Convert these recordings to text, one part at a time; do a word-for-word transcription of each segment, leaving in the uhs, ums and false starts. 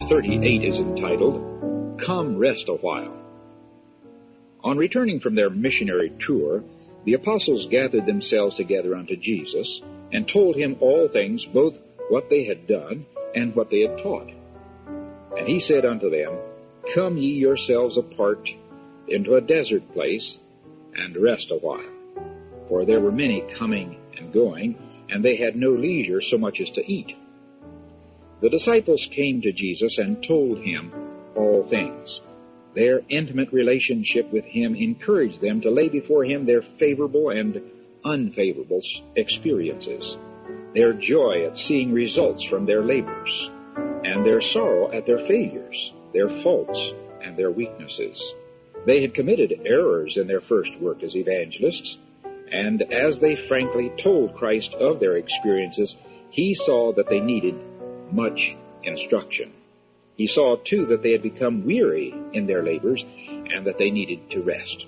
thirty-eight is entitled, Come Rest a While. On returning from their missionary tour, the apostles gathered themselves together unto Jesus, and told him all things, both what they had done and what they had taught. And he said unto them, Come ye yourselves apart into a desert place, and rest a while. For there were many coming and going, and they had no leisure so much as to eat. The disciples came to Jesus and told him all things. Their intimate relationship with him encouraged them to lay before him their favorable and unfavorable experiences, their joy at seeing results from their labors, and their sorrow at their failures, their faults, and their weaknesses. They had committed errors in their first work as evangelists, and as they frankly told Christ of their experiences, he saw that they needed much instruction. He saw, too, that they had become weary in their labors and that they needed to rest.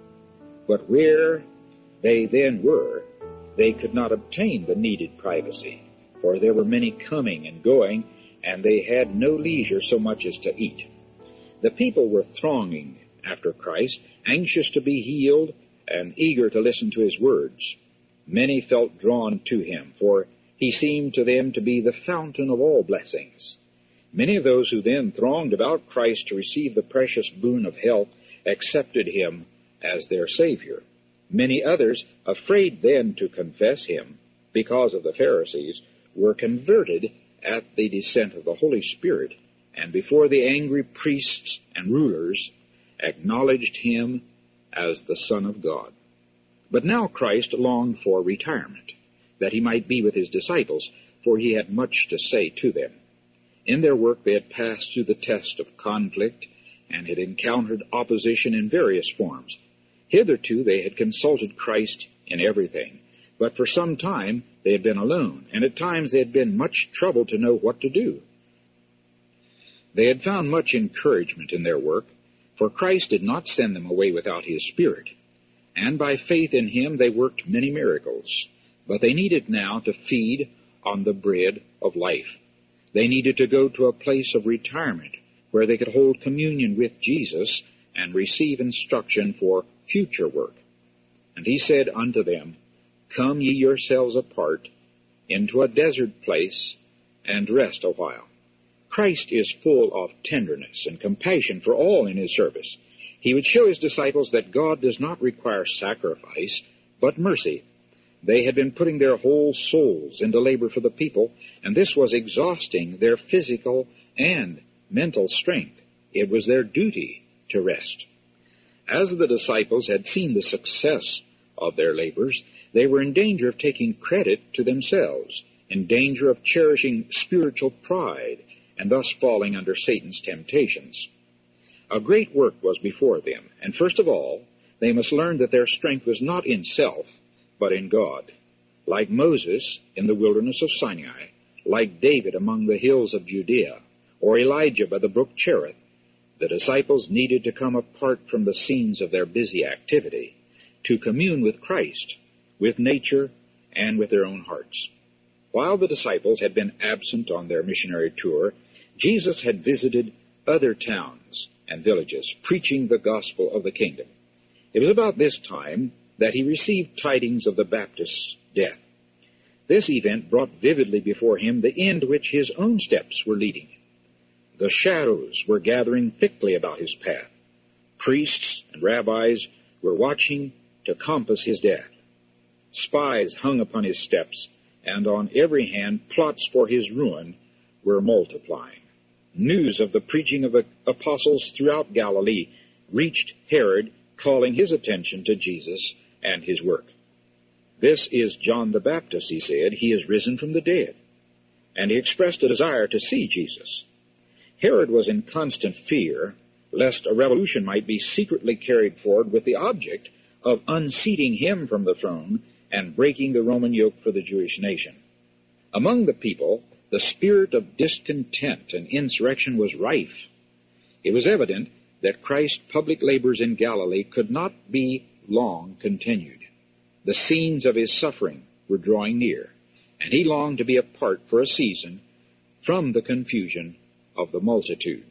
But where they then were, they could not obtain the needed privacy, for there were many coming and going, and they had no leisure so much as to eat. The people were thronging after Christ, anxious to be healed and eager to listen to his words. Many felt drawn to him, for he seemed to them to be the fountain of all blessings. Many of those who then thronged about Christ to receive the precious boon of health accepted him as their Savior. Many others, afraid then to confess him because of the Pharisees, were converted at the descent of the Holy Spirit, and before the angry priests and rulers acknowledged him as the Son of God. But now Christ longed for retirement, that he might be with his disciples, for he had much to say to them. In their work they had passed through the test of conflict and had encountered opposition in various forms. Hitherto they had consulted Christ in everything, but for some time they had been alone, and at times they had been much troubled to know what to do. They had found much encouragement in their work, for Christ did not send them away without his Spirit, and by faith in him they worked many miracles. But they needed now to feed on the bread of life. They needed to go to a place of retirement where they could hold communion with Jesus and receive instruction for future work. And he said unto them, Come ye yourselves apart into a desert place and rest a while. Christ is full of tenderness and compassion for all in his service. He would show his disciples that God does not require sacrifice, but mercy. They had been putting their whole souls into labor for the people, and this was exhausting their physical and mental strength. It was their duty to rest. As the disciples had seen the success of their labors, they were in danger of taking credit to themselves, in danger of cherishing spiritual pride, and thus falling under Satan's temptations. A great work was before them, and first of all, they must learn that their strength was not in self, but in God. Like Moses in the wilderness of Sinai, like David among the hills of Judea, or Elijah by the brook Cherith, the disciples needed to come apart from the scenes of their busy activity to commune with Christ, with nature, and with their own hearts. While the disciples had been absent on their missionary tour, Jesus had visited other towns and villages, preaching the gospel of the kingdom. It was about this time that he received tidings of the Baptist's death. This event brought vividly before him the end to which his own steps were leading. The shadows were gathering thickly about his path. Priests and rabbis were watching to compass his death. Spies hung upon his steps, and on every hand plots for his ruin were multiplying. News of the preaching of the apostles throughout Galilee reached Herod, calling his attention to Jesus and his work. This is John the Baptist, he said. He is risen from the dead. And he expressed a desire to see Jesus. Herod was in constant fear lest a revolution might be secretly carried forward with the object of unseating him from the throne and breaking the Roman yoke for the Jewish nation. Among the people, the spirit of discontent and insurrection was rife. It was evident that Christ's public labors in Galilee could not be long continued. The scenes of his suffering were drawing near, and he longed to be apart for a season from the confusion of the multitude.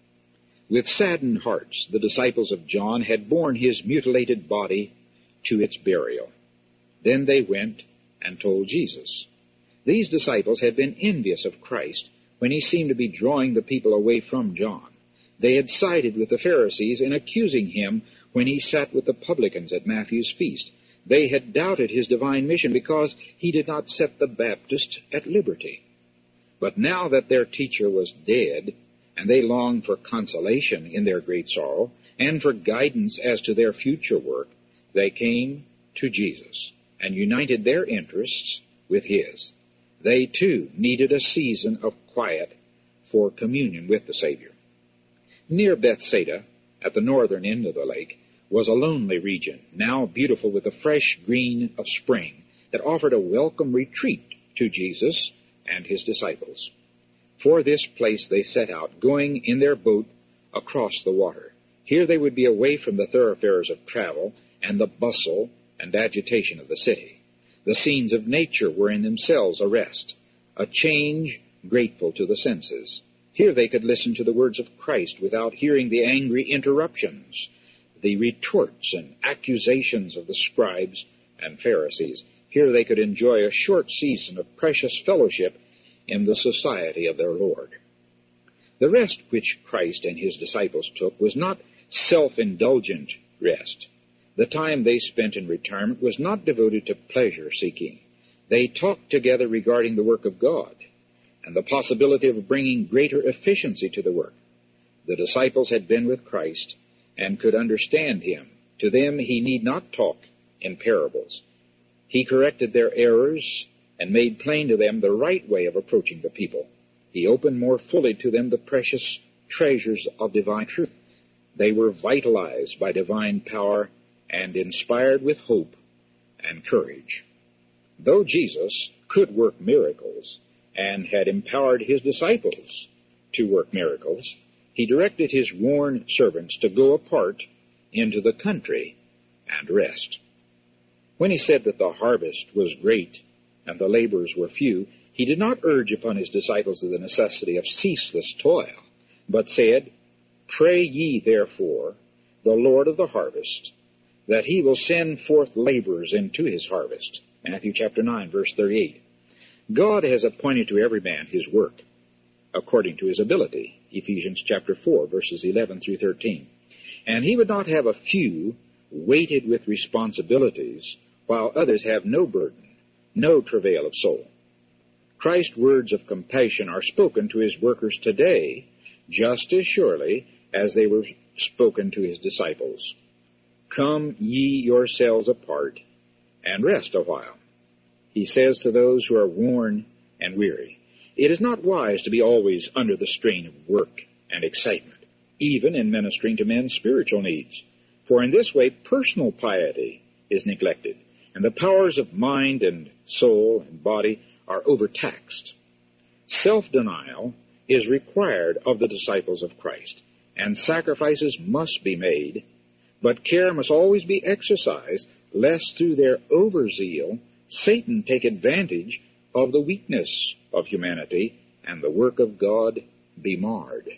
With saddened hearts, the disciples of John had borne his mutilated body to its burial. Then they went and told Jesus. These disciples had been envious of Christ when he seemed to be drawing the people away from John. They had sided with the Pharisees in accusing him when he sat with the publicans at Matthew's feast. They had doubted his divine mission because he did not set the Baptist at liberty. But now that their teacher was dead, and they longed for consolation in their great sorrow, and for guidance as to their future work, they came to Jesus and united their interests with his. They, too, needed a season of quiet for communion with the Savior. Near Bethsaida, at the northern end of the lake, was a lonely region, now beautiful with the fresh green of spring, that offered a welcome retreat to Jesus and his disciples. For this place they set out, going in their boat across the water. Here they would be away from the thoroughfares of travel and the bustle and agitation of the city. The scenes of nature were in themselves a rest, a change grateful to the senses. Here they could listen to the words of Christ without hearing the angry interruptions, the retorts and accusations of the scribes and Pharisees. Here they could enjoy a short season of precious fellowship in the society of their Lord. The rest which Christ and his disciples took was not self-indulgent rest. The time they spent in retirement was not devoted to pleasure-seeking. They talked together regarding the work of God and the possibility of bringing greater efficiency to the work. The disciples had been with Christ and could understand him. To them he need not talk in parables. He corrected their errors and made plain to them the right way of approaching the people. He opened more fully to them the precious treasures of divine truth. They were vitalized by divine power and inspired with hope and courage. Though Jesus could work miracles and had empowered his disciples to work miracles, he directed his worn servants to go apart into the country and rest. When he said that the harvest was great and the laborers were few, he did not urge upon his disciples the necessity of ceaseless toil, but said, "Pray ye therefore the Lord of the harvest, that he will send forth laborers into his harvest." Matthew chapter nine, verse thirty-eight. God has appointed to every man his work, according to his ability. Ephesians chapter four, verses eleven through thirteen. And he would not have a few weighted with responsibilities, while others have no burden, no travail of soul. Christ's words of compassion are spoken to his workers today, just as surely as they were spoken to his disciples. Come ye yourselves apart, and rest a while. He says to those who are worn and weary, it is not wise to be always under the strain of work and excitement, even in ministering to men's spiritual needs. For in this way personal piety is neglected, and the powers of mind and soul and body are overtaxed. Self-denial is required of the disciples of Christ, and sacrifices must be made, but care must always be exercised, lest through their overzeal Satan take advantage of the weakness of humanity and the work of God be marred.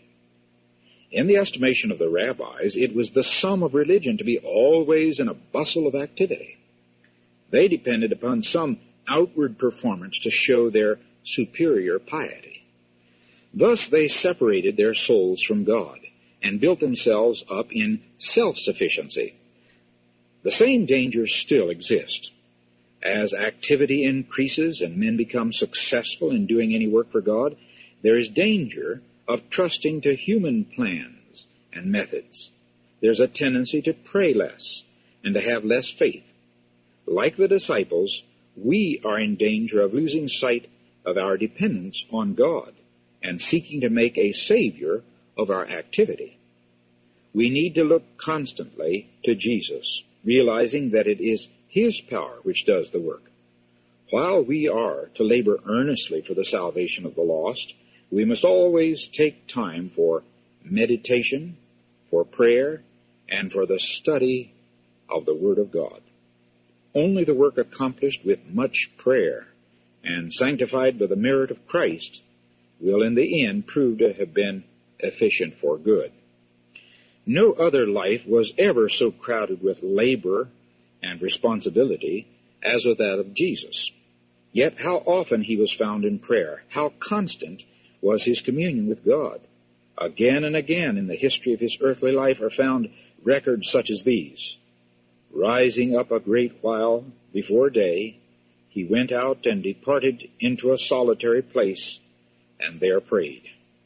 In the estimation of the rabbis, it was the sum of religion to be always in a bustle of activity. They depended upon some outward performance to show their superior piety. Thus they separated their souls from God and built themselves up in self-sufficiency. The same dangers still exist. As activity increases and men become successful in doing any work for God, there is danger of trusting to human plans and methods. There's a tendency to pray less and to have less faith. Like the disciples, we are in danger of losing sight of our dependence on God and seeking to make a Savior of our activity. We need to look constantly to Jesus, realizing that it is his power which does the work. While we are to labor earnestly for the salvation of the lost, we must always take time for meditation, for prayer, and for the study of the Word of God. Only the work accomplished with much prayer and sanctified by the merit of Christ will in the end prove to have been efficient for good. No other life was ever so crowded with labor and responsibility as with that of Jesus. Yet how often he was found in prayer, how constant was his communion with God. Again and again in the history of his earthly life are found records such as these. Rising up a great while before day, he went out and departed into a solitary place, and there prayed.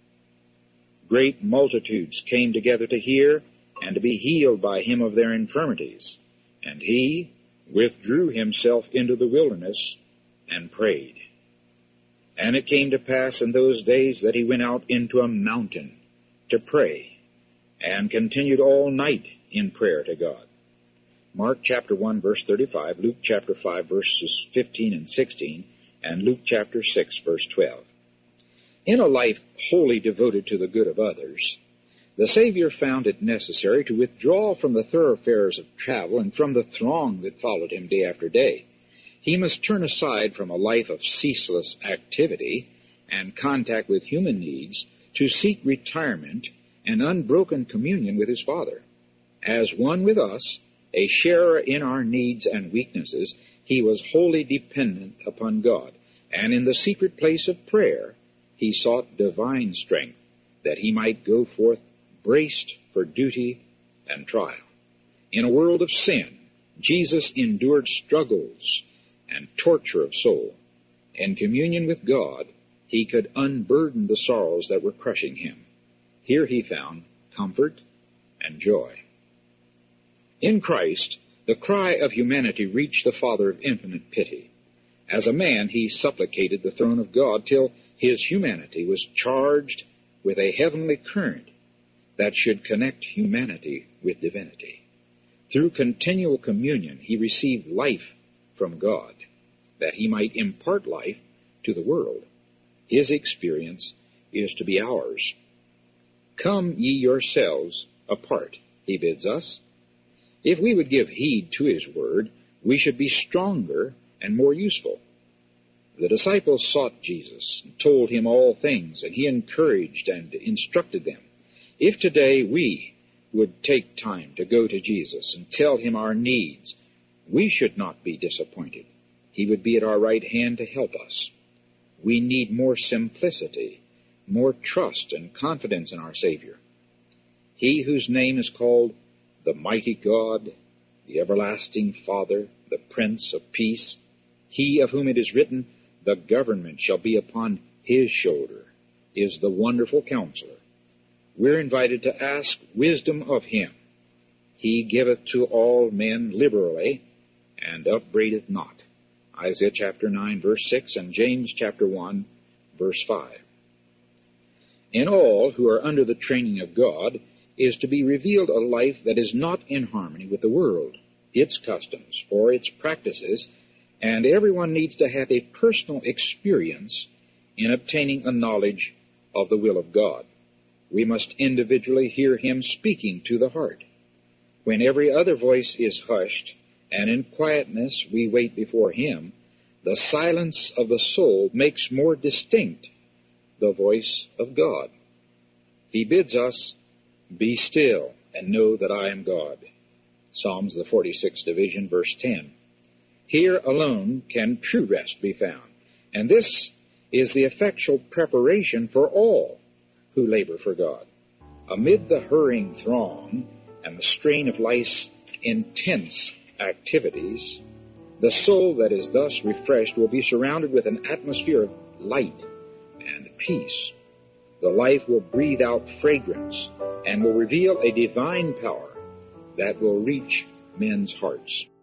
Great multitudes came together to hear and to be healed by him of their infirmities, and he withdrew himself into the wilderness and prayed. And it came to pass in those days that he went out into a mountain to pray, and continued all night in prayer to God. Mark chapter one, verse thirty-five, Luke chapter five, verses fifteen and sixteen, and Luke chapter six, verse twelve. In a life wholly devoted to the good of others, the Savior found it necessary to withdraw from the thoroughfares of travel and from the throng that followed him day after day. He must turn aside from a life of ceaseless activity and contact with human needs to seek retirement and unbroken communion with his Father. As one with us, a sharer in our needs and weaknesses, he was wholly dependent upon God, and in the secret place of prayer, he sought divine strength that he might go forth braced for duty and trial. In a world of sin, Jesus endured struggles and torture of soul. In communion with God, he could unburden the sorrows that were crushing him. Here he found comfort and joy. In Christ, the cry of humanity reached the Father of infinite pity. As a man, he supplicated the throne of God till his humanity was charged with a heavenly current that should connect humanity with divinity. Through continual communion, he received life from God, that he might impart life to the world. His experience is to be ours. Come ye yourselves apart, he bids us. If we would give heed to his word, we should be stronger and more useful. The disciples sought Jesus and told him all things, and he encouraged and instructed them. If today we would take time to go to Jesus and tell him our needs, we should not be disappointed. He would be at our right hand to help us. We need more simplicity, more trust and confidence in our Savior. He whose name is called the mighty God, the everlasting Father, the Prince of Peace, he of whom it is written, the government shall be upon his shoulder, is the wonderful Counselor. We're invited to ask wisdom of him. He giveth to all men liberally, and upbraideth not. Isaiah chapter nine, verse six, and James chapter one, verse five. In all who are under the training of God is to be revealed a life that is not in harmony with the world, its customs, or its practices, and everyone needs to have a personal experience in obtaining a knowledge of the will of God. We must individually hear him speaking to the heart. When every other voice is hushed, and in quietness we wait before him, the silence of the soul makes more distinct the voice of God. He bids us, be still and know that I am God. Psalms, the forty-sixth division, verse ten. Here alone can true rest be found, and this is the effectual preparation for all who labor for God. Amid the hurrying throng and the strain of life's intense activities, the soul that is thus refreshed will be surrounded with an atmosphere of light and peace. The life will breathe out fragrance and will reveal a divine power that will reach men's hearts.